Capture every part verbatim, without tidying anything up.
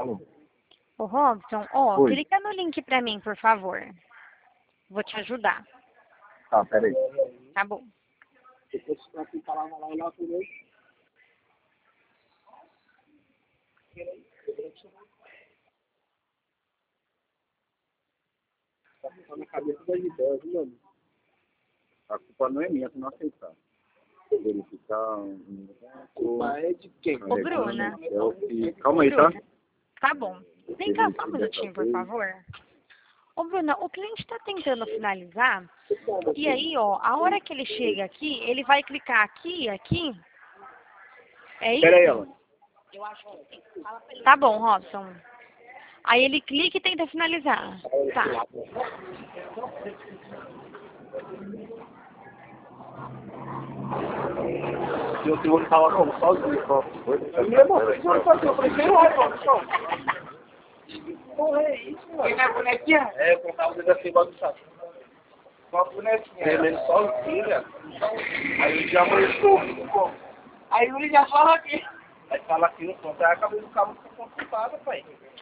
Alô? Ô, Robson, ó, Oi. clica no link pra mim, por favor. Vou te ajudar. Tá, peraí. Tá bom. Tá na cabeça das ideias, viu, mano? A culpa não é minha, se não aceitar. Verificar um... A culpa é de quem? Ô, Bruna. Selfie. Calma aí, tá? Bruna. Tá bom. Vem cá só um minutinho, por favor. Ô, Bruna, o cliente tá tentando finalizar. E aí, ó, a hora que ele chega aqui, ele vai clicar aqui e aqui. É isso? Pera aí, Alan. Tá bom, Robson. Aí ele clica e tenta finalizar. Tá. Se eu vou falar como sozinho, só. Meu irmão, você vai fazer o primeiro iPhone, só. Porra, é isso, mano? Quem é a bonequinha? É, eu contava o dedo assim, bagunçado. Uma bonequinha. Tremendo sozinho, velho. Aí ele já amanheceu. Aí ele já fala aqui. Aí fala aqui no ponto. Aí a cabeça do cabo fica consultada, pai.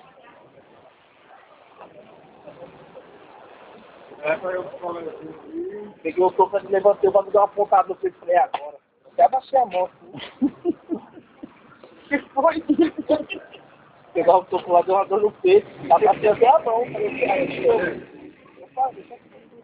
É, foi eu que falei assim. Peguei o topo e levantei, o bagulho deu uma pontada no peito e falei, agora. Até abaixei a mão. O que foi? Pegar o topo lá, deu uma dor no peito. Dá pra ter até a mão. Falei, aí, eu...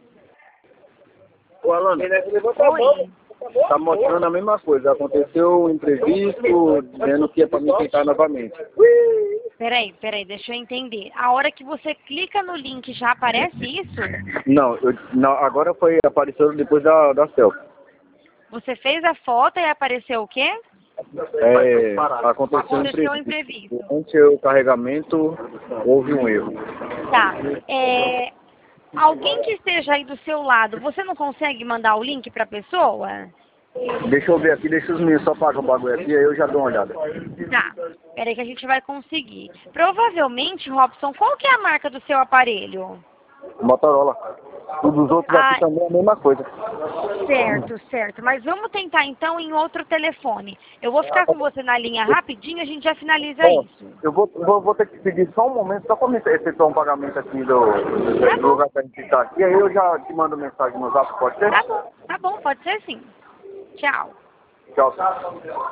Ô, Alana, levanta a mão. Tá mostrando a mesma coisa. Aconteceu um imprevisto, dizendo que é pra me tentar novamente. Peraí, peraí, deixa eu entender. A hora que você clica no link, já aparece isso? Não, eu, não agora foi, apareceu depois da, da selfie. Você fez a foto e apareceu o quê? É, aconteceu um Aconteceu um imprevisto. imprevisto. Durante o carregamento, houve um erro. Tá. É, alguém que esteja aí do seu lado, você não consegue mandar o link pra pessoa? Deixa eu ver aqui, deixa os meninos só pagar o bagulho aqui, aí eu já dou uma olhada. Tá. Peraí que a gente vai conseguir. Provavelmente, Robson, qual que é a marca do seu aparelho? Motorola. Os dos outros Ah, aqui também é a mesma coisa. certo, certo. Mas vamos tentar então em outro telefone. Eu vou ficar com você na linha rapidinho, a gente já finaliza Ó, isso. eu vou, vou, vou ter que pedir só um momento, só para me efetuar um pagamento aqui do, do lugar que a gente está aqui, aí eu já te mando mensagem no zap, pode ser? Tá bom, tá bom, pode ser sim. Tchau. Tchau.